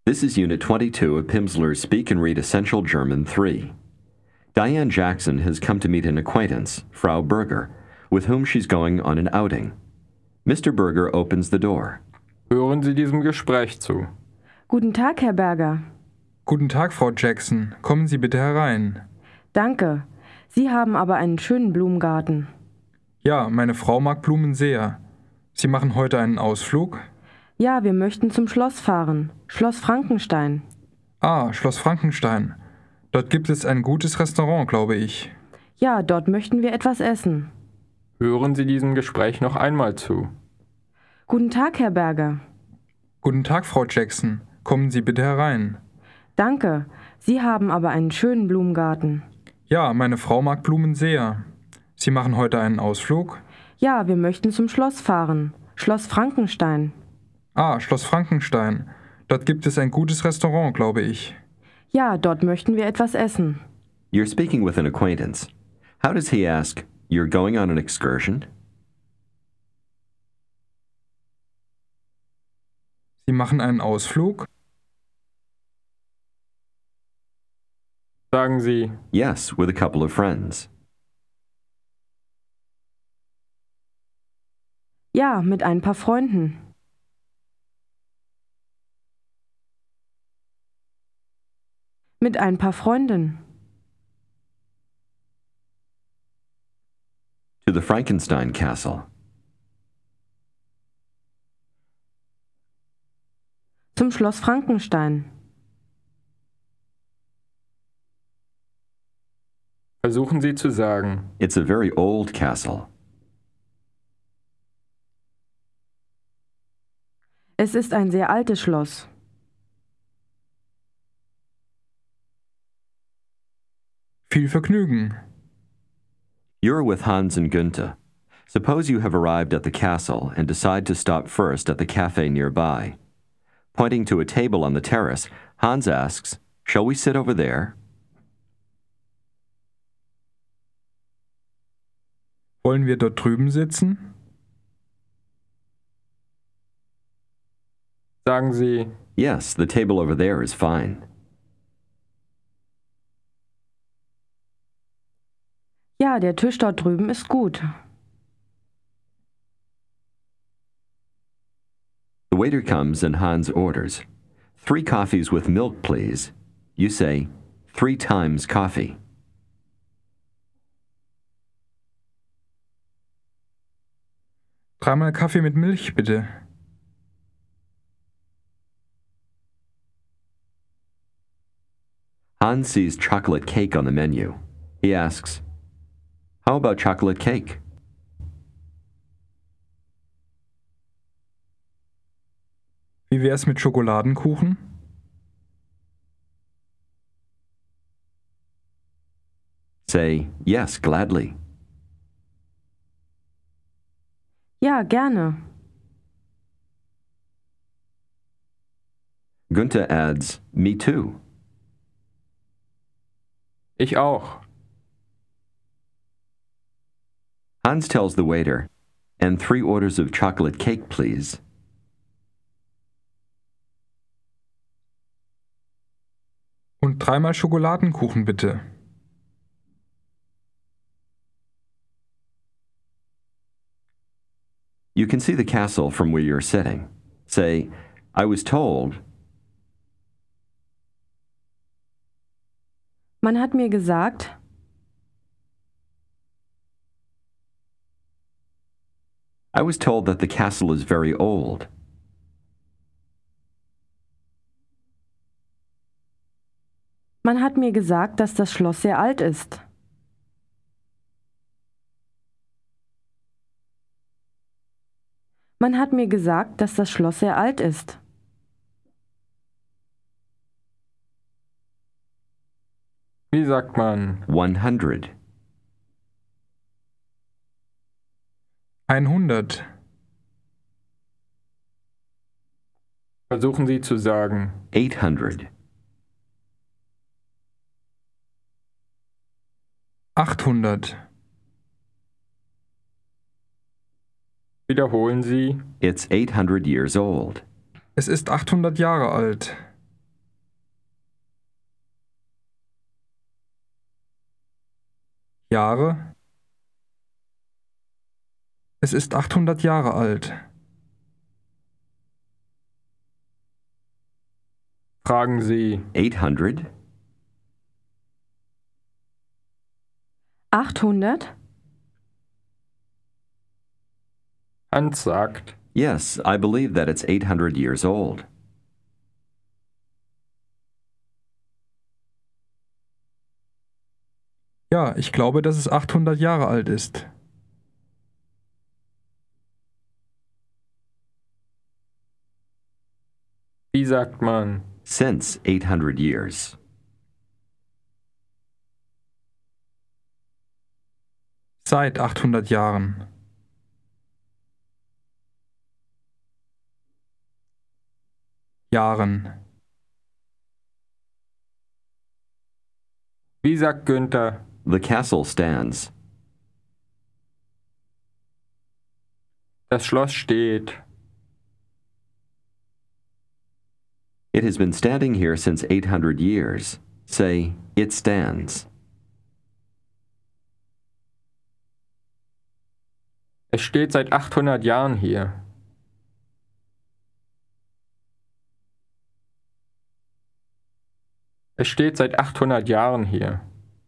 This is Unit 22 of Pimsleur's Speak and Read Essential German 3. Diane Jackson has come to meet an acquaintance, Frau Berger, with whom she's going on an outing. Mr. Berger opens the door. Hören Sie diesem Gespräch zu. Guten Tag, Herr Berger. Guten Tag, Frau Jackson. Kommen Sie bitte herein. Danke. Sie haben aber einen schönen Blumengarten. Ja, meine Frau mag Blumen sehr. Sie machen heute einen Ausflug? Ja, wir möchten zum Schloss fahren. Schloss Frankenstein. Ah, Schloss Frankenstein. Dort gibt es ein gutes Restaurant, glaube ich. Ja, dort möchten wir etwas essen. Hören Sie diesem Gespräch noch einmal zu. Guten Tag, Herr Berger. Guten Tag, Frau Jackson. Kommen Sie bitte herein. Danke. Sie haben aber einen schönen Blumengarten. Ja, meine Frau mag Blumen sehr. Sie machen heute einen Ausflug? Ja, wir möchten zum Schloss fahren. Schloss Frankenstein. Ah, Schloss Frankenstein. Dort gibt es ein gutes Restaurant, glaube ich. Ja, dort möchten wir etwas essen. You're speaking with an acquaintance. How does he ask, "You're going on an excursion?" Sie machen einen Ausflug? Sagen Sie, Yes, with a couple of friends. Ja, mit ein paar Freunden. Mit ein paar Freunden. To the Frankenstein Castle. Zum Schloss Frankenstein. versuchen Sie zu sagen. It's a very old castle. Es ist ein sehr altes Schloss. Viel Vergnügen. You're with Hans and Günther. Suppose you have arrived at the castle and decide to stop first at the cafe nearby. Pointing to a table on the terrace, Hans asks, "Shall we sit over there?" Wollen wir dort drüben sitzen? Sagen Sie, Yes, the table over there is fine. Ja, der Tisch dort drüben ist gut. The waiter comes and Hans orders, 3 coffees with milk, please. You say, 3 times coffee. Dreimal Kaffee mit Milch, bitte. Hans sees chocolate cake on the menu. He asks, "How about chocolate cake?" Wie wär's mit Schokoladenkuchen? Say, "Yes, gladly." Ja, gerne. Günther adds, "Me too." ich auch. Hans tells the waiter, "And 3 orders of chocolate cake, please." Und dreimal Schokoladenkuchen, bitte. You can see the castle from where you're sitting. Say, "I was told." Man hat mir gesagt, I was told that the castle is very old. man hat mir gesagt, dass das Schloss sehr alt ist. Man hat mir gesagt, dass das Schloss sehr alt ist. Wie sagt man? 100. 100. Versuchen Sie zu sagen. 800. 800. Wiederholen Sie. It's 800 years old. Es ist 800 Jahre alt. Jahre? Es ist 800 Jahre alt. Fragen Sie. 800? 800? Hans sagt. Yes, I believe that it's 800 years old. Ja, ich glaube, dass es 800 Jahre alt ist. Wie sagt man? Since 800 years. Seit 800 Jahren. Jahren. Wie sagt Günther? The castle stands. Das Schloss steht. It has been standing here since 800 years. Say, it stands. Es steht seit 800 Jahren hier. Es steht seit 800 Jahren hier.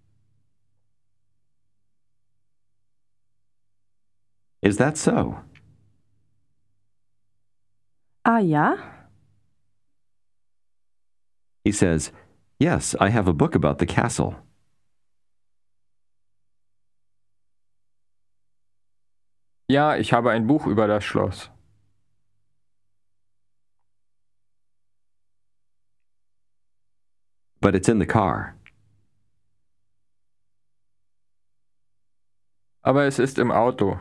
Is that so? Ah ja? He says, yes, I have a book about the castle. Ja, ich habe ein Buch über das Schloss. But it's in the car. Aber es ist im Auto.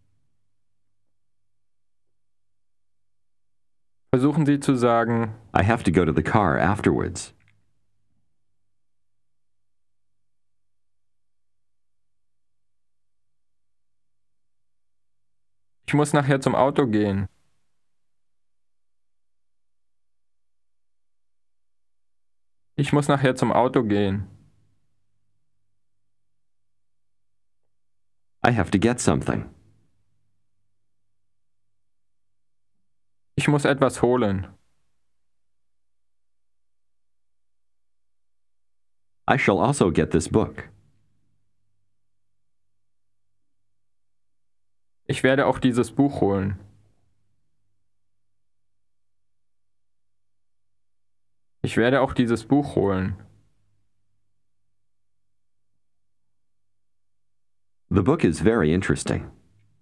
Versuchen Sie zu sagen, I have to go to the car afterwards. ich muss nachher zum Auto gehen. Ich muss nachher zum Auto gehen. I have to get something. Ich muss etwas holen. I shall also get this book. Ich werde auch dieses Buch holen. Ich werde auch dieses Buch holen. The book is very interesting.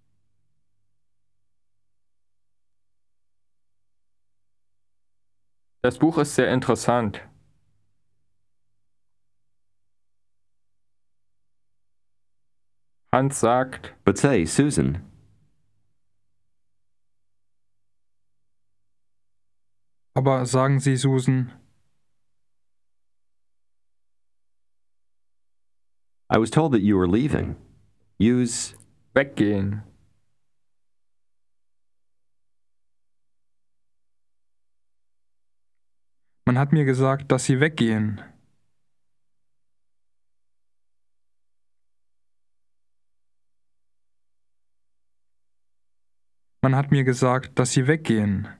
Das Buch ist sehr interessant. Hans sagt, But say, Susan, Aber sagen Sie, Susan, I was told that you were leaving. Use weggehen. man hat mir gesagt, dass Sie weggehen. Man hat mir gesagt, dass Sie weggehen.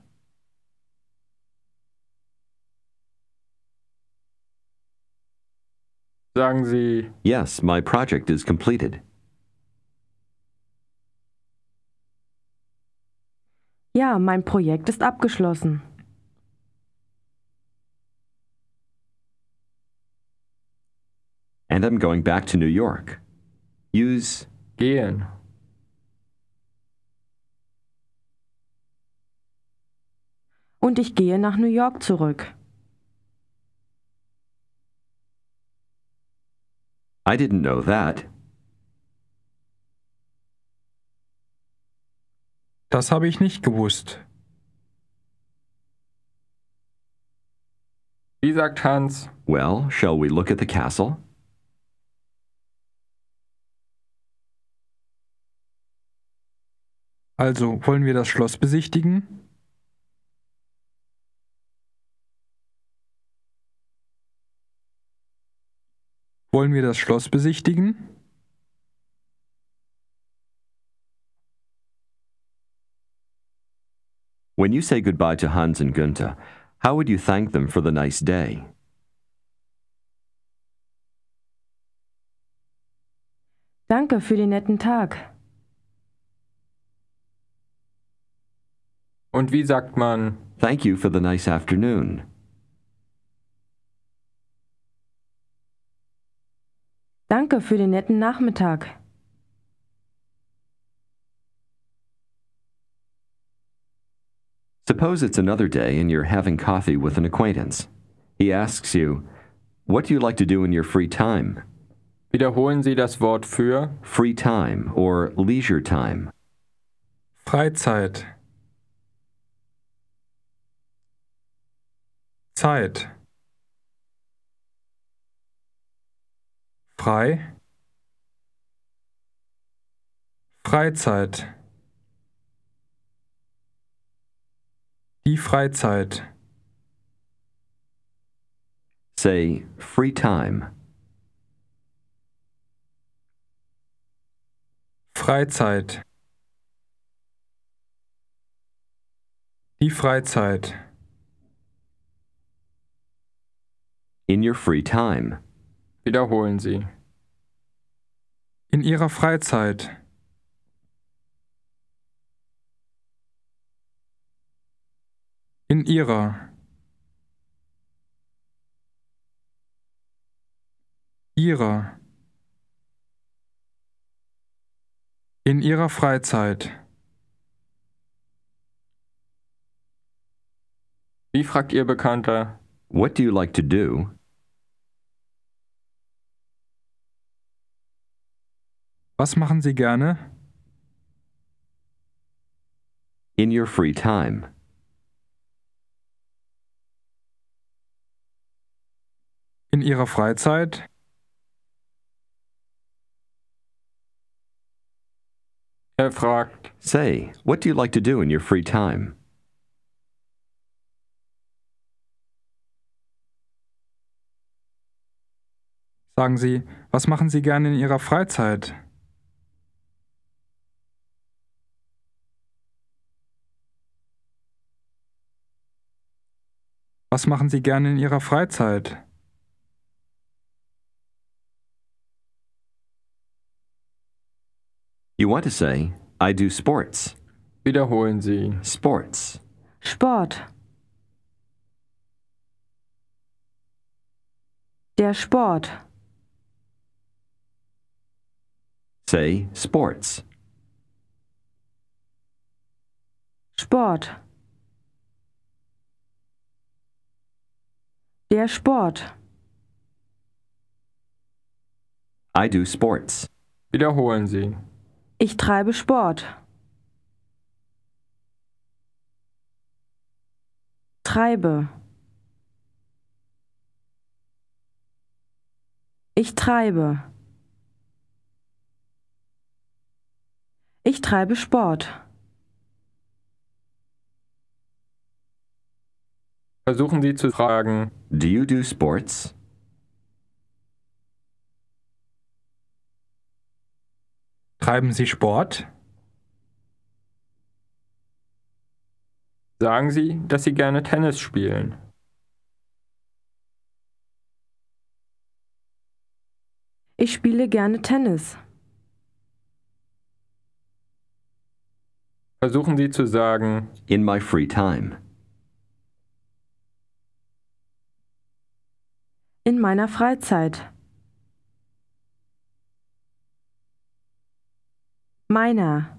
Sagen Sie, yes, my project is completed. Ja, mein Projekt ist abgeschlossen. And I'm going back to New York. Use gehen. Und ich gehe nach New York zurück. I didn't know that. Das habe ich nicht gewusst. Wie sagt Hans, Well, shall we look at the castle? Also, wollen wir das Schloss besichtigen? Wollen wir das Schloss besichtigen? When you say goodbye to Hans and Günther, how would you thank them for the nice day? Danke für den netten Tag. Und wie sagt man, Thank you for the nice afternoon. Danke für den netten Nachmittag. Suppose it's another day and you're having coffee with an acquaintance. He asks you, what do you like to do in your free time? wiederholen Sie das Wort für? Free time or leisure time. Freizeit. Zeit. Frei. Freizeit. Die Freizeit. Say, free time. Freizeit. Die Freizeit. In your free time. Wiederholen Sie. In ihrer Freizeit. In ihrer. Ihrer. In ihrer Freizeit. Wie fragt Ihr Bekannter? What do you like to do? Was machen Sie gerne? In your free time. In ihrer Freizeit. Er fragt, Say, what do you like to do in your free time? Sagen Sie, was machen Sie gerne in Ihrer Freizeit? Was machen Sie gerne in Ihrer Freizeit? You want to say, I do sports. wiederholen Sie. Sports. Sport. Der Sport. Say, sports. Sport. Der Sport. I do sports. Wiederholen Sie. Ich treibe Sport. Treibe. Ich treibe. Ich treibe Sport. Versuchen Sie zu fragen, Do you do sports? Treiben Sie Sport? sagen Sie, dass Sie gerne Tennis spielen. Ich spiele gerne Tennis. Versuchen Sie zu sagen, In my free time. In meiner Freizeit. Meiner.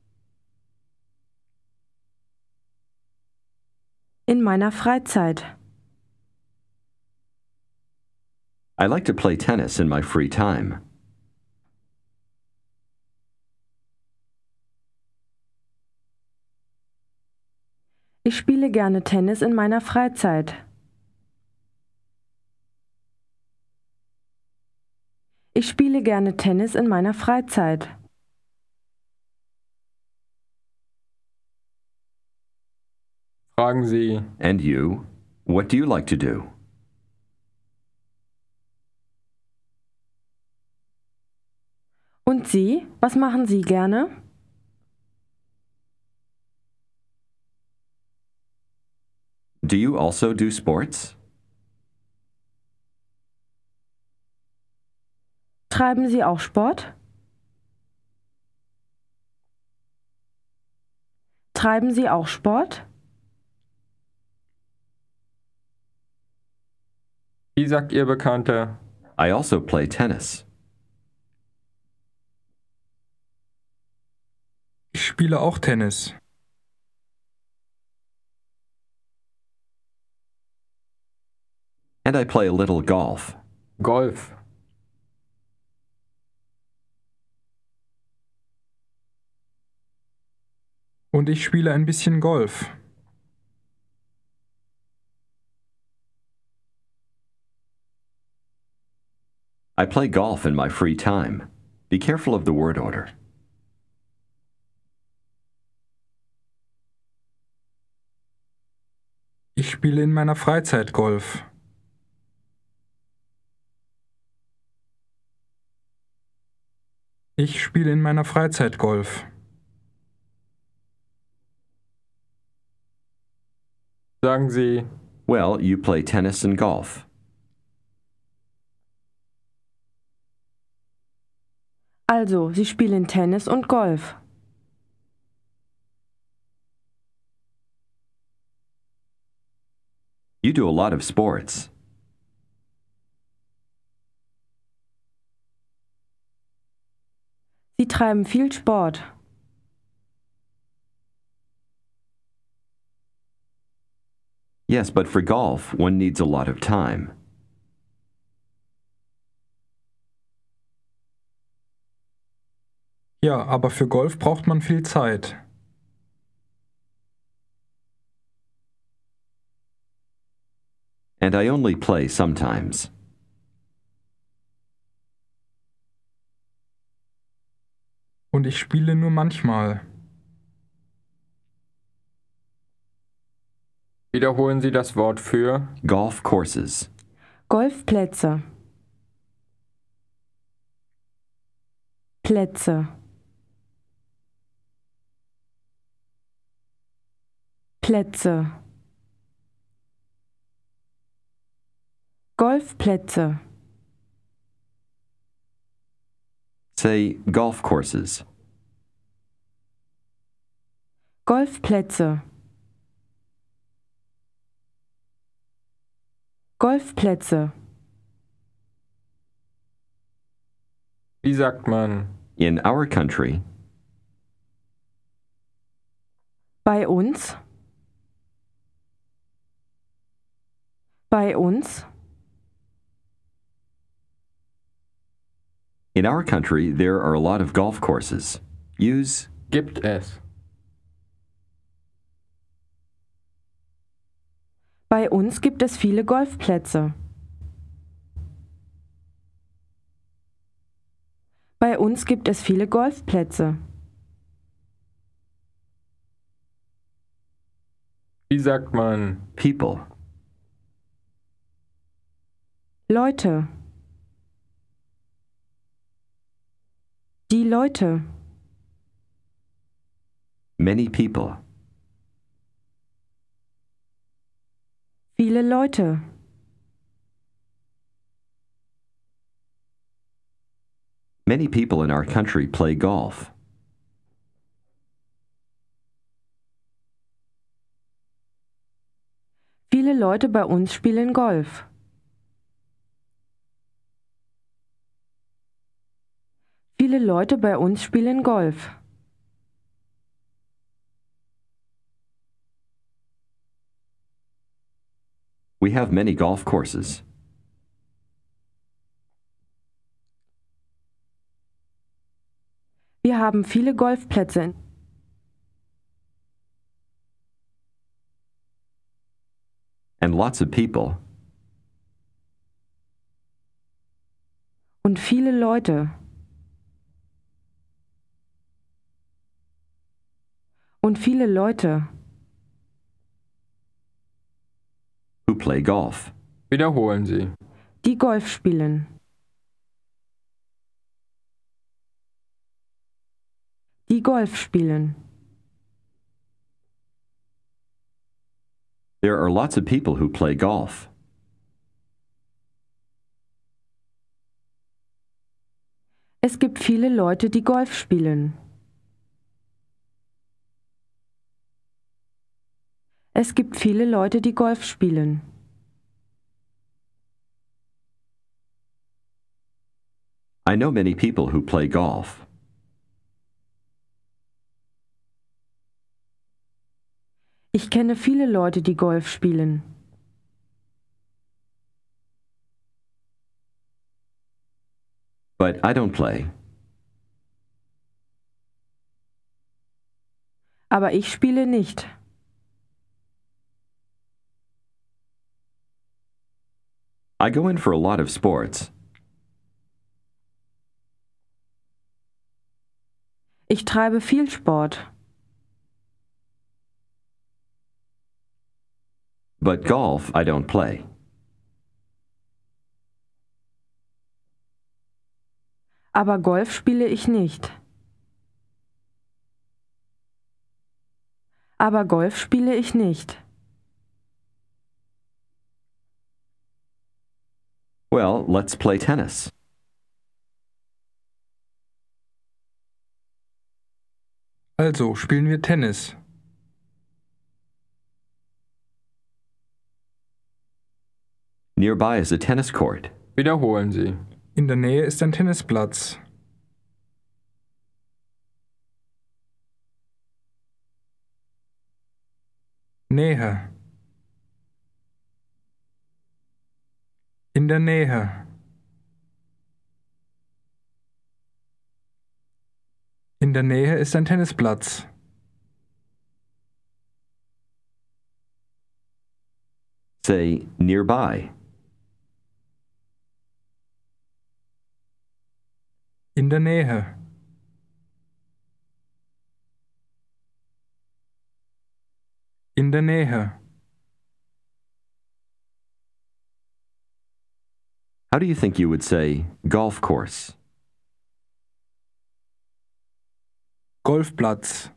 In meiner Freizeit. I like to play tennis in my free time. Ich spiele gerne Tennis in meiner Freizeit. Ich spiele gerne Tennis in meiner Freizeit. fragen Sie, And you, what do you like to do? Und Sie, was machen Sie gerne? Do you also do sports? Treiben Sie auch Sport? Treiben Sie auch Sport? Wie sagt Ihr Bekannter? I also play tennis. Ich spiele auch Tennis. And I play a little golf. Golf. Und ich spiele ein bisschen Golf. I play golf in my free time. Be careful of the word order. Ich spiele in meiner Freizeit Golf. Ich spiele in meiner Freizeit Golf. Sagen Sie, Well, you play tennis and golf. Also, Sie spielen Tennis und Golf. You do a lot of sports. Sie treiben viel Sport. Yes, but for golf, one needs a lot of time. Ja, aber für Golf braucht man viel Zeit. And I only play sometimes. Und ich spiele nur manchmal. wiederholen Sie das Wort für. Golf courses. Golfplätze. Plätze. Plätze. Golfplätze. Say golf courses. Golfplätze. Golfplätze. Wie sagt man? In our country, Bei uns. Bei uns. in our country, there are a lot of golf courses. Use Gibt es. Bei uns gibt es viele Golfplätze. Bei uns gibt es viele Golfplätze. Wie sagt man? people. Leute. Die Leute. Many people. Viele Leute. Many people in our country play golf. Viele Leute bei uns spielen Golf. Viele Leute bei uns spielen Golf. We have many golf courses. Wir haben viele Golfplätze. And lots of people. Und viele Leute. Und viele Leute. Who play golf. Wiederholen Sie. Die Golf spielen. Die Golf spielen. There are lots of people who play golf. Es gibt viele Leute, die Golf spielen. Es gibt viele Leute, die Golf spielen. I know many people who play golf. Ich kenne viele Leute, die Golf spielen. But I don't play. Aber ich spiele nicht. I go in for a lot of sports. Ich treibe viel Sport. But golf I don't play. Aber Golf spiele ich nicht. Aber Golf spiele ich nicht. Well, let's play tennis. Also spielen wir Tennis. Nearby is a tennis court. Wiederholen Sie. In der Nähe ist ein Tennisplatz. Nähe. In der Nähe. In der Nähe ist ein Tennisplatz. Say, nearby. In der Nähe. In der Nähe. How do you think you would say golf course? Golfplatz.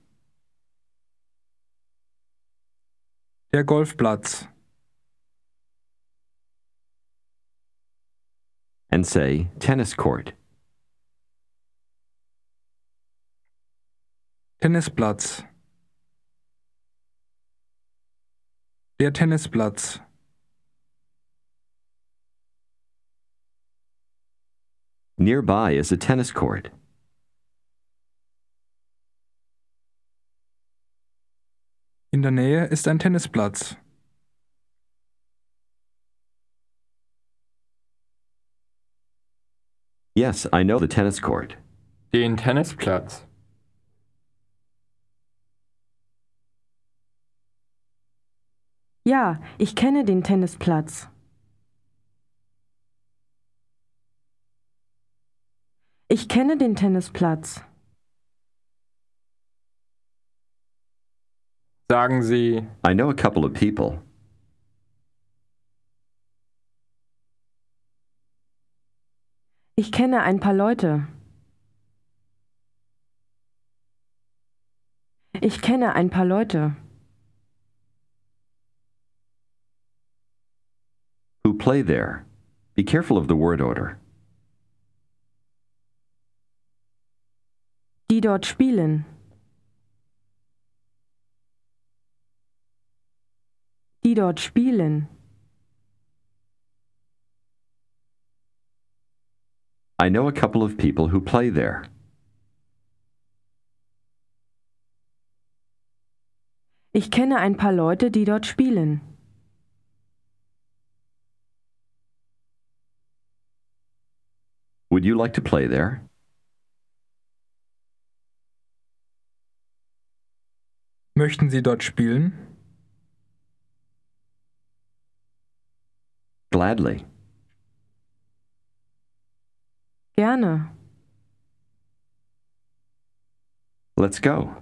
Der Golfplatz. And say tennis court. Tennisplatz. Der Tennisplatz. Nearby is a tennis court. In der Nähe ist ein Tennisplatz. Yes, I know the tennis court. Den Tennisplatz. Ja, ich kenne den Tennisplatz. Ich kenne den Tennisplatz. Sagen Sie, I know a couple of people. Ich kenne ein paar Leute. Ich kenne ein paar Leute. Who play there. Be careful of the word order. Die dort spielen. Die dort spielen. I know a couple of people who play there. Ich kenne ein paar Leute, die dort spielen. Would you like to play there? Möchten Sie dort spielen? Gladly. Gerne. Let's go.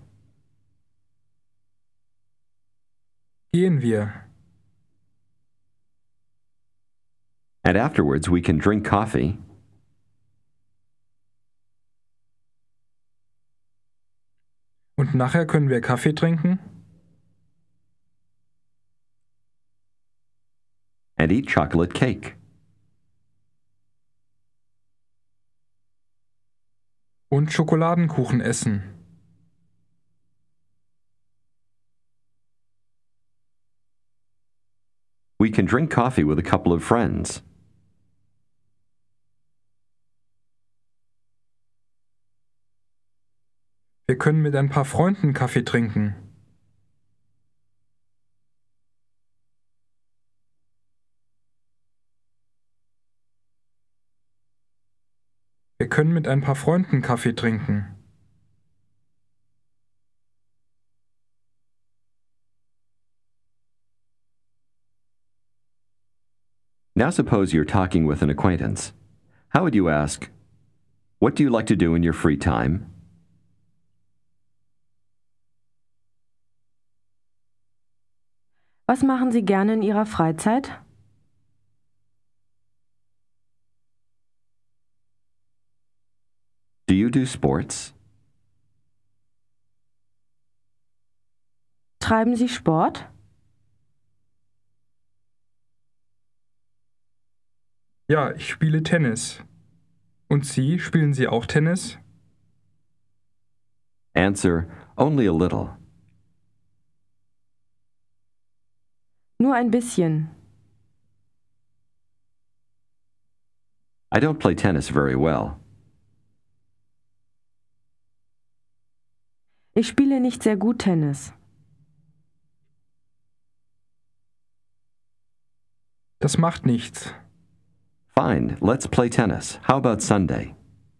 Gehen wir. And afterwards we can drink coffee. Und nachher können wir Kaffee trinken? and eat chocolate cake. Und Schokoladenkuchen essen. We can drink coffee with a couple of friends. Wir können mit ein paar Freunden Kaffee trinken. Wir können mit ein paar Freunden Kaffee trinken. Now suppose you're talking with an acquaintance. How would you ask, "What do you like to do in your free time?" Was machen Sie gerne in Ihrer Freizeit? Do you do sports? Treiben Sie Sport? Ja, ich spiele Tennis. Und Sie, spielen Sie auch Tennis? Answer, only a little. Nur ein bisschen. I don't play tennis very well. Ich spiele nicht sehr gut Tennis. Das macht nichts. Fine, let's play tennis. How about Sunday?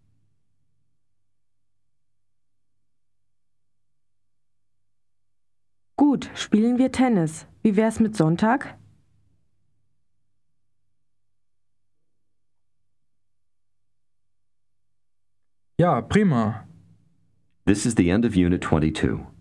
Gut, spielen wir Tennis. Wie wär's mit Sonntag? Ja, prima. This is the end of Unit 22.